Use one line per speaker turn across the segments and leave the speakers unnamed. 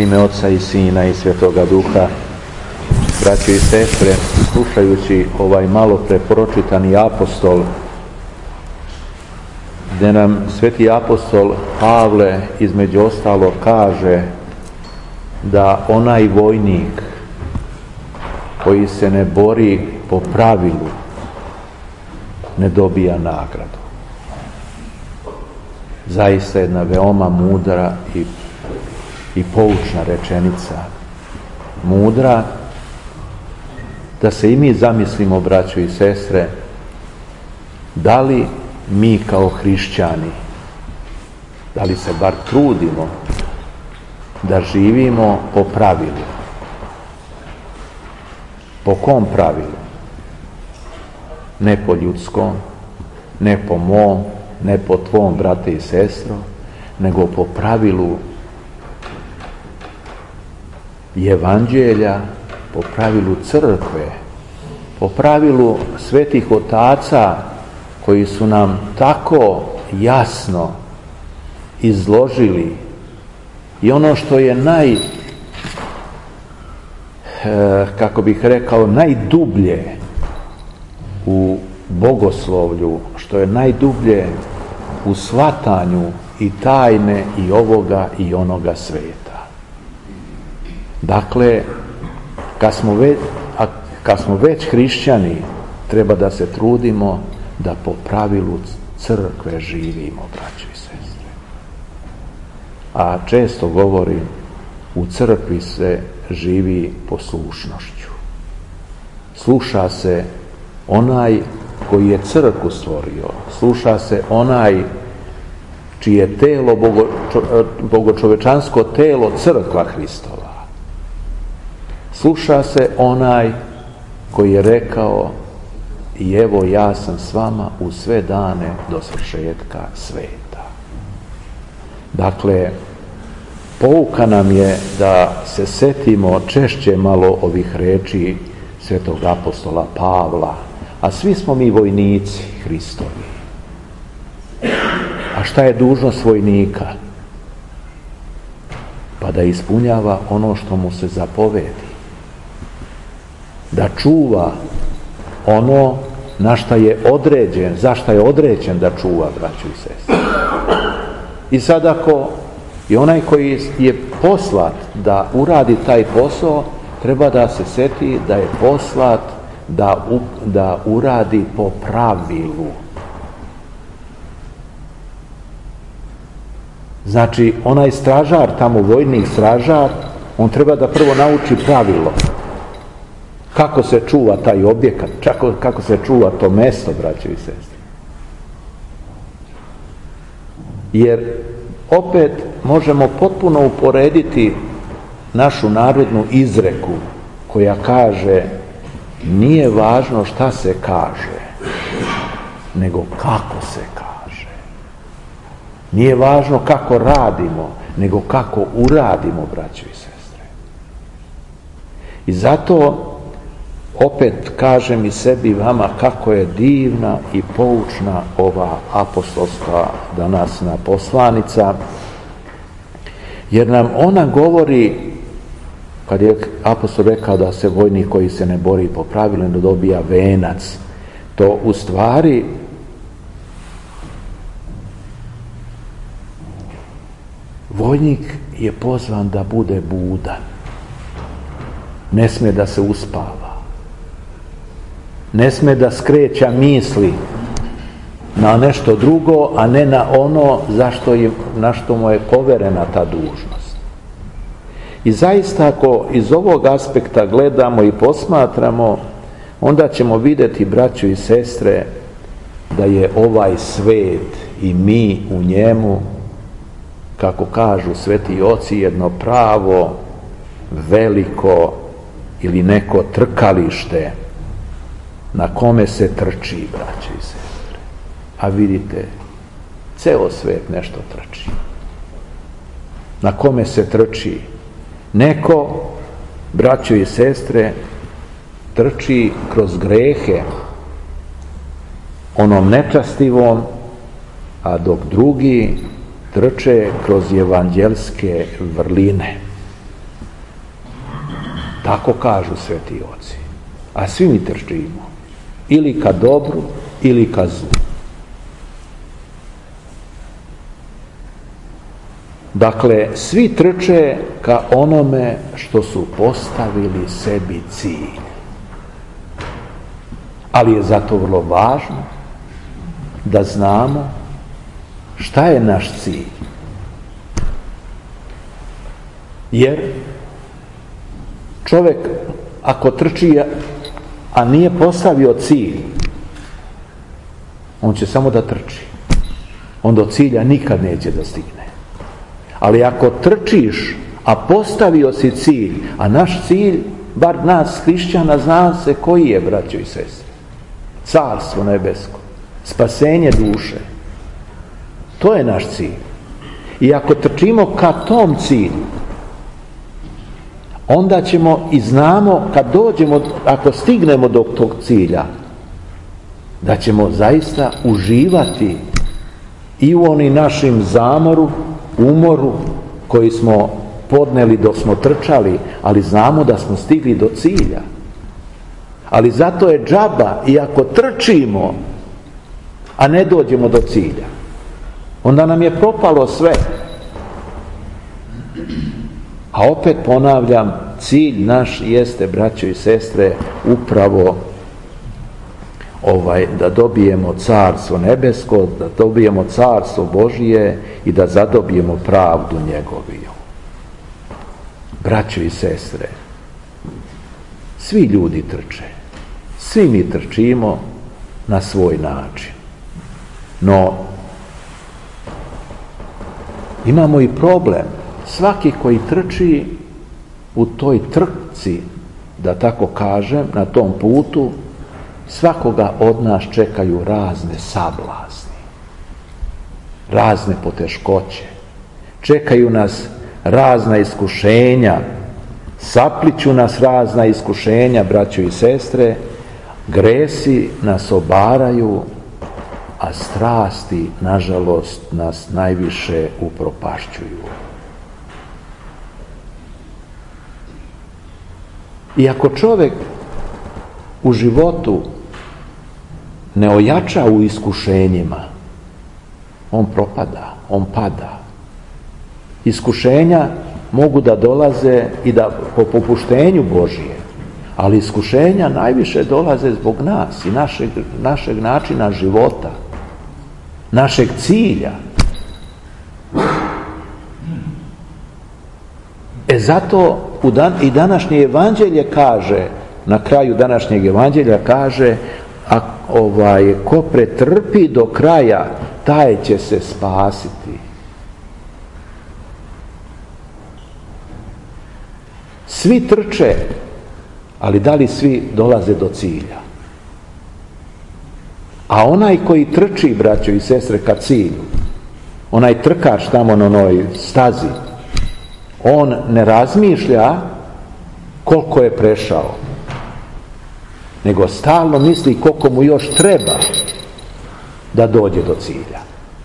ime Oca i Sina i Svetoga Duha. Braćo i sestre, slušajući ovaj malo pre pročitani apostol, gdje nam sveti apostol Pavle između ostalo kaže da onaj vojnik koji se ne bori po pravilu ne dobija nagradu. Zaista jedna veoma mudra i poučna rečenica. Mudra da se i mi zamislimo, braćo i sestre, da li mi kao hrišćani, da li se bar trudimo da živimo po pravilu. Po kom pravilu? Ne po ljudskom, ne po mom, ne po tvom, brate i sestro, nego po pravilu Evanđelja, po pravilu crkve, po pravilu svetih otaca koji su nam tako jasno izložili i ono što je najdublje u bogoslovlju, što je najdublje u shvatanju i tajne i ovoga i onoga sveta. Dakle, kad smo već hrišćani, treba da se trudimo da po pravilu crkve živimo, braćo i sestre. A često govorim, u crkvi se živi poslušnošću. Sluša se onaj koji je crkvu stvorio, sluša se onaj čije telo, bogočovečansko telo, crkva Hristova. Sluša se onaj koji je rekao: i evo ja sam s vama u sve dane do svršetka sveta. Dakle, pouka nam je da se setimo češće malo ovih reči svetog apostola Pavla, a svi smo mi vojnici Hristovi. A šta je dužnost vojnika? Pa da ispunjava ono što mu se zapovedi. Da čuva ono na šta je određen, za šta je određen da čuva, braćo i sestre. I sad ako i onaj koji je poslat da uradi taj posao, treba da se seti da je poslat da uradi po pravilu. Znači, onaj stražar, tamo vojnik stražar, on treba da prvo nauči pravilo. Kako se čuva taj objekat, kako se čuva to mesto, braćo i sestre. Jer opet možemo potpuno uporediti našu narodnu izreku koja kaže: nije važno šta se kaže, nego kako se kaže. Nije važno kako radimo, nego kako uradimo, braćo i sestre. I zato opet kažem i sebi i vama kako je divna i poučna ova apostolska danasna poslanica, jer nam ona govori, kad je apostol rekao da se vojnik koji se ne bori po pravilu ne dobija venac, to u stvari vojnik je pozvan da bude budan, ne smije da se uspava, ne smije da skreća misli na nešto drugo, a ne na ono na što mu je poverena ta dužnost. I zaista, ako iz ovog aspekta gledamo i posmatramo, onda ćemo vidjeti, braćo i sestre, da je ovaj svet i mi u njemu, kako kažu sveti oci, jedno pravo veliko ili neko trkalište na kome se trči, braćo i sestre. A vidite, ceo svet nešto trči. Na kome se trči? Neko, braćo i sestre, trči kroz grehe, onom nečastivom, a dok drugi trče kroz evanđelske vrline. Tako kažu sveti oci. A svi mi trčimo. Ili ka dobru, ili ka zlu. Dakle, svi trče ka onome što su postavili sebi cilj. Ali je zato vrlo važno da znamo šta je naš cilj. Jer čovjek ako trči, a nije postavio cilj, on će samo da trči. On do cilja nikad neće da stigne. Ali ako trčiš, a postavio si cilj, a naš cilj, bar nas hrišćana, zna se koji je, braćo i sestre. Carstvo nebesko, spasenje duše. To je naš cilj. I ako trčimo ka tom cilju, onda ćemo i znamo kad dođemo, ako stignemo do tog cilja, da ćemo zaista uživati i u onim našim zamoru, umoru koji smo podneli dok smo trčali, ali znamo da smo stigli do cilja. Ali zato je džaba i ako trčimo, a ne dođemo do cilja, onda nam je propalo sve. A opet ponavljam, cilj naš jeste, braćo i sestre, upravo da dobijemo carstvo nebesko, da dobijemo carstvo Božije i da zadobijemo pravdu njegoviju. Braćo i sestre, svi ljudi trče, svi mi trčimo na svoj način. No, imamo i problem. Svaki koji trči u toj trci, da tako kažem, na tom putu, svakoga od nas čekaju razne sablasni, razne poteškoće, čekaju nas razna iskušenja, sapliću nas razna iskušenja, braćo i sestre, gresi nas obaraju, a strasti, nažalost, nas najviše upropašćuju. I ako čovjek u životu ne ojača u iskušenjima, on propada, on pada. Iskušenja mogu da dolaze i da po popuštenju Božije, ali iskušenja najviše dolaze zbog nas i našeg načina života, našeg cilja. Zato i današnje evanđelje kaže, na kraju današnjeg evanđelja kaže, ko pretrpi do kraja, taj će se spasiti. Svi trče, ali da li svi dolaze do cilja? A onaj koji trči, braćo i sestre, ka cilju, onaj trkač tamo na onoj stazi, on ne razmišlja koliko je prešao, nego stalno misli koliko mu još treba da dođe do cilja.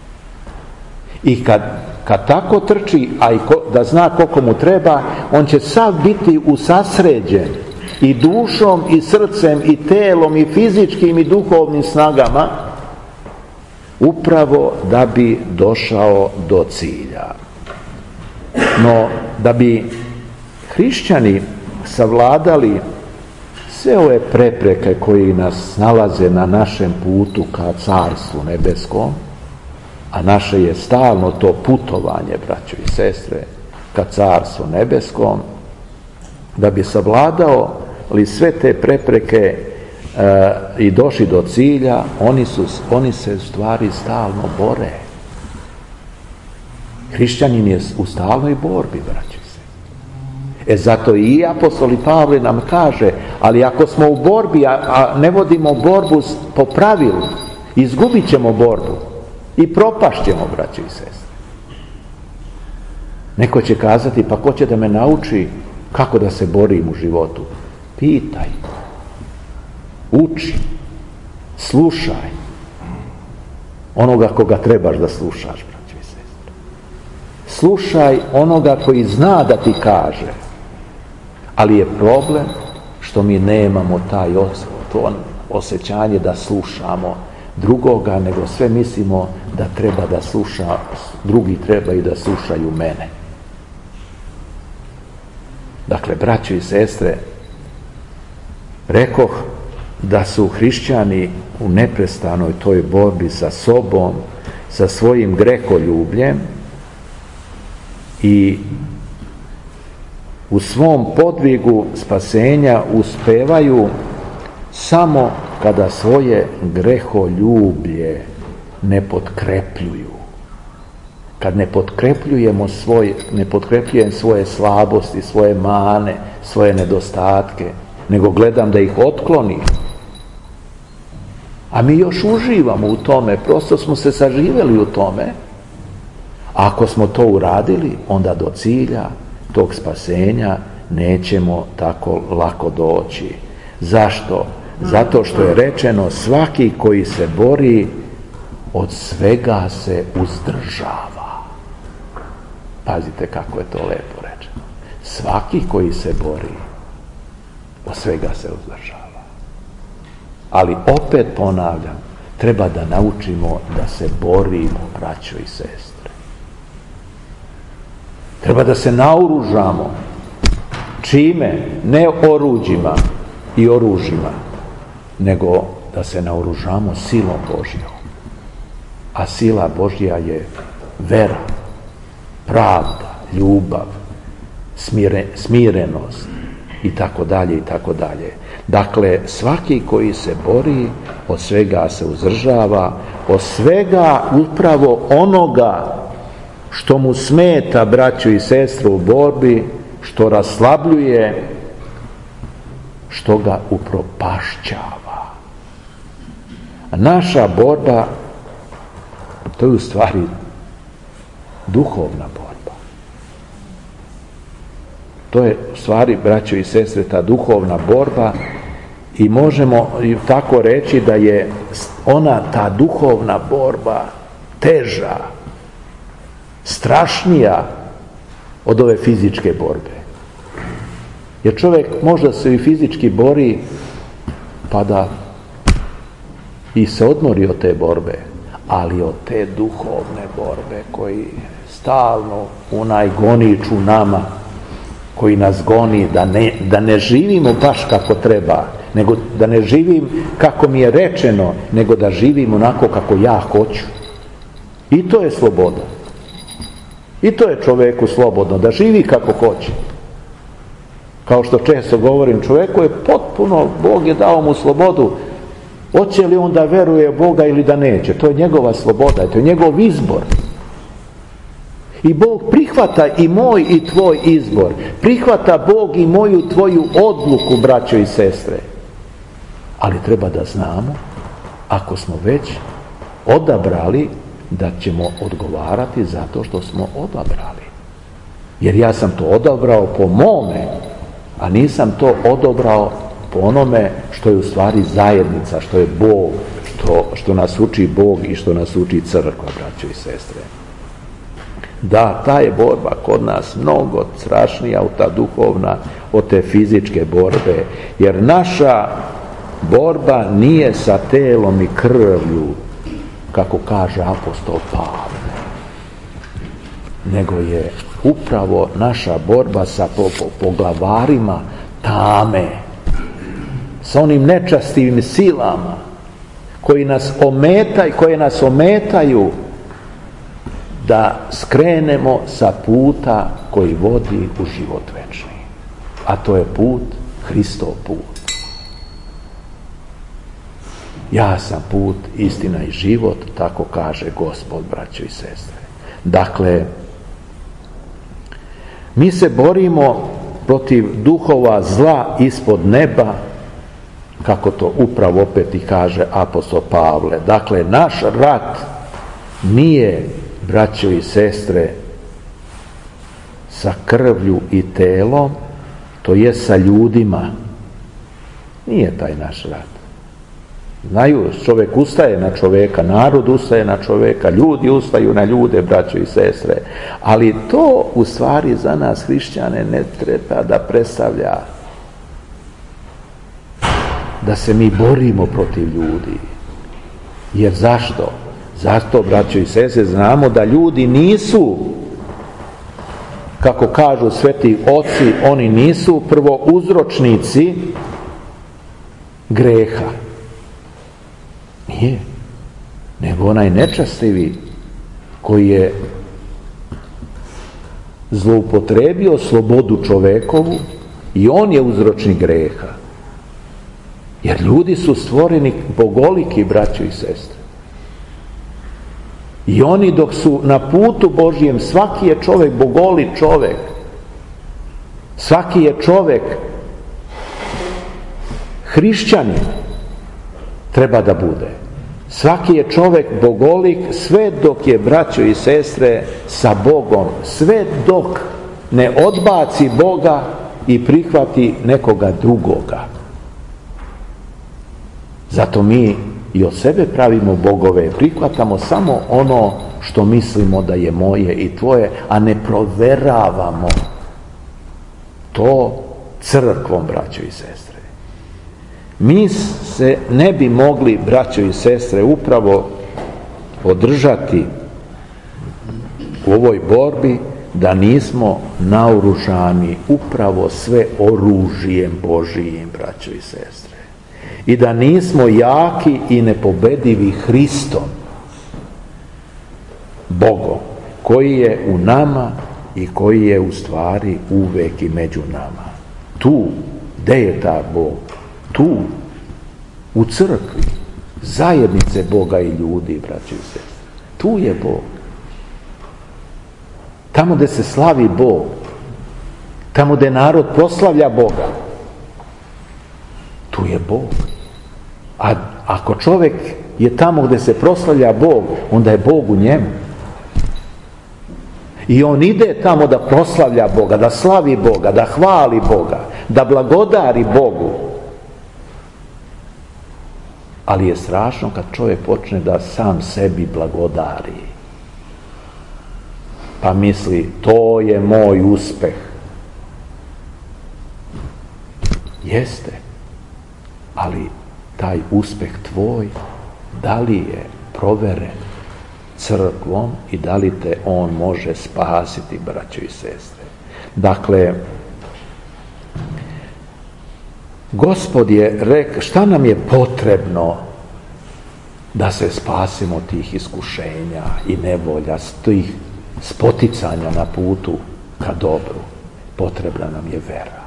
I kad tako trči, a i da zna koliko mu treba, on će sav biti usasređen i dušom i srcem i telom i fizičkim i duhovnim snagama, upravo da bi došao do cilja. No, da bi hrišćani savladali sve ove prepreke koje nas nalaze na našem putu ka carstvu nebeskom, a naše je stalno to putovanje, braćo i sestre, ka carstvu nebeskom, da bi savladao li sve te prepreke i došli do cilja, oni se u stvari stalno bore. Hrišćanin je u stalnoj borbi, braćo i sestre. Zato i apostol Pavle nam kaže, ali ako smo u borbi, a ne vodimo borbu po pravilu, izgubit ćemo borbu i propašćemo, braćo i sestre. Neko će kazati, pa ko će da me nauči kako da se borim u životu? Pitaj, uči, slušaj onoga koga trebaš da slušaš, braćo i sestre. Slušaj onoga koji zna da ti kaže, Ali je problem što mi nemamo to osjećanje da slušamo drugoga, nego sve mislimo da treba da sluša, drugi treba i da slušaju mene. Dakle, braćo i sestre, rekoh da su hrišćani u neprestanoj toj borbi sa sobom, sa svojim greholjubljem i u svom podvigu spasenja uspevaju samo kada svoje greholjublje ne potkrepljuju. Kad ne potkrepljujem svoje slabosti, svoje mane, svoje nedostatke, nego gledam da ih otklonim. A mi još uživamo u tome, prosto smo se saživjeli u tome. A ako smo to uradili, onda do cilja tog spasenja nećemo tako lako doći. Zašto? Zato što je rečeno, svaki koji se bori, od svega se uzdržava. Pazite kako je to lepo rečeno. Svaki koji se bori, od svega se uzdržava. Ali opet ponavljam, treba da naučimo da se borimo, braćo i sestre. Treba da se naoružamo. Čime? Ne oruđima i oružjima, nego da se naoružamo silom Božjom. A sila Božja je vera, pravda, ljubav, smirenost i tako dalje i tako dalje. Dakle, svaki koji se bori, od svega se uzdržava, od svega upravo onoga što mu smeta, braću i sestre, u borbi, što raslabljuje, što ga upropašćava. A naša borba, to je u stvari duhovna borba. To je u stvari, braćo i sestre, ta duhovna borba i možemo tako reći da je ta duhovna borba teža, strašnija od ove fizičke borbe. Jer čovjek možda se i fizički bori pa da i se odmori od te borbe, ali od te duhovne borbe koji stalno goniču nama, koji nas goni da ne živimo baš kako treba, nego da ne živim kako mi je rečeno, nego da živim onako kako ja hoću. I to je sloboda. I to je čovjeku slobodno, da živi kako hoće. Kao što često govorim, čovjeku je potpuno, Bog je dao mu slobodu. Hoće li on da veruje Boga ili da neće? To je njegova sloboda, to je njegov izbor. I Bog prihvata i moj i tvoj izbor. Prihvata Bog i moju tvoju odluku, braćo i sestre. Ali treba da znamo, ako smo već odabrali, da ćemo odgovarati zato što smo odabrali. Jer ja sam to odabrao po mome, a nisam to odabrao po onome što je u stvari zajednica, što je Bog, što nas uči Bog i što nas uči crkva, braćo i sestre. Da, ta je borba kod nas mnogo strašnija od ta duhovna, od te fizičke borbe, jer naša borba nije sa telom i krvlju, kako kaže apostol Pavle, nego je upravo naša borba sa poglavarima tame, sa onim nečastivim silama koje nas ometaju da skrenemo sa puta koji vodi u život večni. A to je put, Hristov put. Ja sam put, istina i život, tako kaže Gospod, braćo i sestre. Dakle, mi se borimo protiv duhova zla ispod neba, kako to upravo opet i kaže apostol Pavle. Dakle, naš rat nije, braćo i sestre, sa krvlju i telom, to je sa ljudima. Nije taj naš rat. Znaju, čovjek ustaje na čovjeka, narod ustaje na čovjeka, ljudi ustaju na ljude, braćo i sestre. Ali to u stvari za nas hrišćane ne treba da predstavlja da se mi borimo protiv ljudi. Jer zašto? Zato, braćo i sestre, znamo da ljudi nisu, kako kažu sveti oci, oni nisu prvo uzročnici greha. Nije. Nego onaj nečastivi koji je zloupotrebio slobodu čovekovu i on je uzročnik greha. Jer ljudi su stvoreni bogoliki, braćo i sestre. I oni dok su na putu Božjem, svaki je čovjek bogolit čovjek. Svaki je čovjek hrišćanin treba da bude. Svaki je čovjek bogolik sve dok je, braćo i sestre, sa Bogom. Sve dok ne odbaci Boga i prihvati nekoga drugoga. Zato mi i od sebe pravimo bogove, prihvatamo samo ono što mislimo da je moje i tvoje, a ne proveravamo to crkvom, braćo i sestre. Mi se ne bi mogli, braćo i sestre, upravo održati u ovoj borbi da nismo naoružani upravo sve oružjem Božijim, braćo i sestre. I da nismo jaki i nepobedivi Hristom, Bogom, koji je u nama i koji je u stvari uvek i među nama. Tu, gde je ta Bog? Tu, u crkvi, zajednice Boga i ljudi, braćo i sestre. Tu je Bog. Tamo gde se slavi Bog, tamo gde narod proslavlja Boga, tu je Bog. A ako čovjek je tamo gdje se proslavlja Bog, onda je Bog u njemu. I on ide tamo da proslavlja Boga, da slavi Boga, da hvali Boga, da blagodari Bogu. Ali je strašno kad čovjek počne da sam sebi blagodari. Pa misli, to je moj uspeh. Jeste. Ali taj uspeh tvoj, da li je proveren crkvom i da li te on može spasiti, braćo i sestre? Dakle, Gospod je rekao, šta nam je potrebno da se spasimo tih iskušenja i nevolja, tih spoticanja na putu ka dobru? Potrebna nam je vera.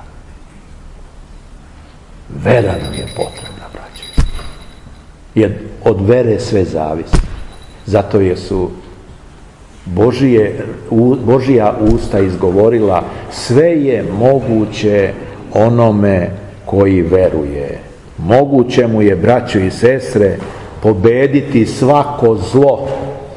Vera nam je potrebna, braćo. Jer od vere sve zavisi. Zato je su Božija usta izgovorila, sve je moguće onome koji veruje. Moguće mu je, braćo i sestre, pobediti svako zlo.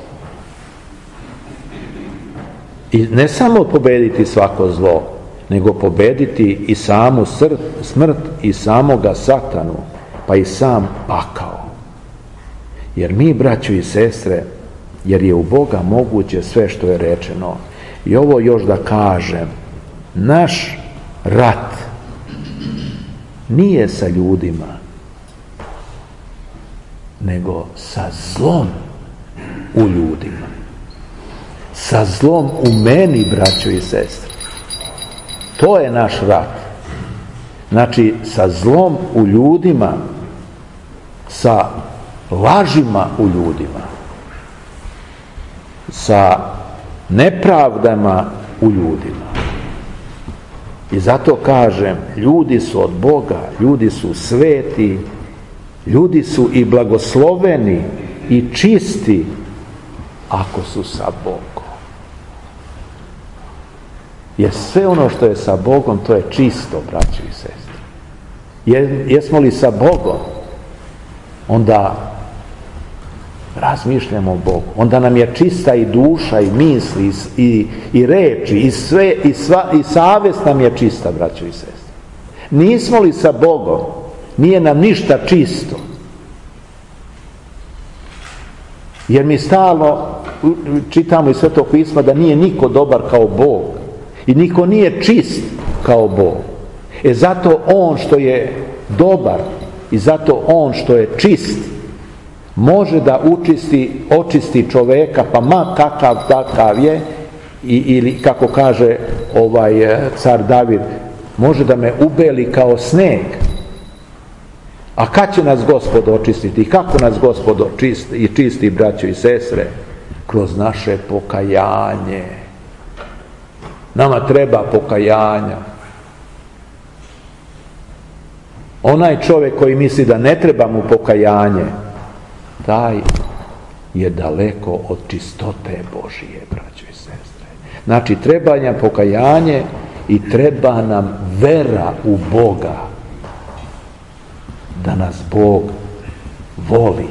I ne samo pobediti svako zlo, nego pobediti i samu smrt i samoga satanu, pa i sam pakao. Jer mi, braćo i sestre, jer je u Boga moguće sve što je rečeno. I ovo još da kažem, naš rat nije sa ljudima, nego sa zlom u ljudima. Sa zlom u meni, braćo i sestre. To je naš rat. Znači, sa zlom u ljudima, sa lažima u ljudima, sa nepravdama u ljudima. I zato kažem, ljudi su od Boga, ljudi su sveti, ljudi su i blagosloveni i čisti ako su sa Bogom. Jer sve ono što je sa Bogom, to je čisto, braćo i sestre. Jesmo li sa Bogom, onda razmišljamo o Bogu. Onda nam je čista i duša i misli i reči i savest nam je čista, braćo i sestre. Nismo li sa Bogom, nije nam ništa čisto. Jer mi stalno čitamo iz Svetog pisma da nije niko dobar kao Bog i niko nije čist kao Bog. Zato on što je dobar i zato on što je čist može da očisti čoveka, pa ma kakav takav je, ili kako kaže car David, može da me ubeli kao sneg. A kad će nas Gospod očistiti? Kako nas Gospod čisti, braćo i sestre? Kroz naše pokajanje. Nama treba pokajanja. Onaj čovjek koji misli da ne treba mu pokajanje, taj je daleko od čistote Božije, braćo i sestre. Znači, treba nam pokajanje i treba nam vera u Boga. Da nas Bog voli.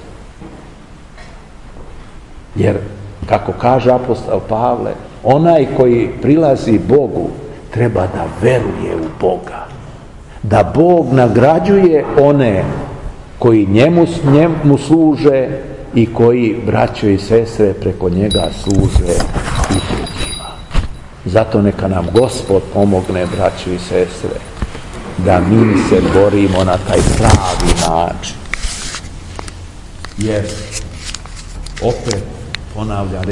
Jer, kako kaže apostol Pavle, onaj koji prilazi Bogu treba da veruje u Boga. Da Bog nagrađuje one koji njemu služe i koji, braćo i sestre, preko njega služe i drugima. Zato neka nam Gospod pomogne, braćo i sestre, da mi se borimo na taj pravi način. Jer, opet ponavljam,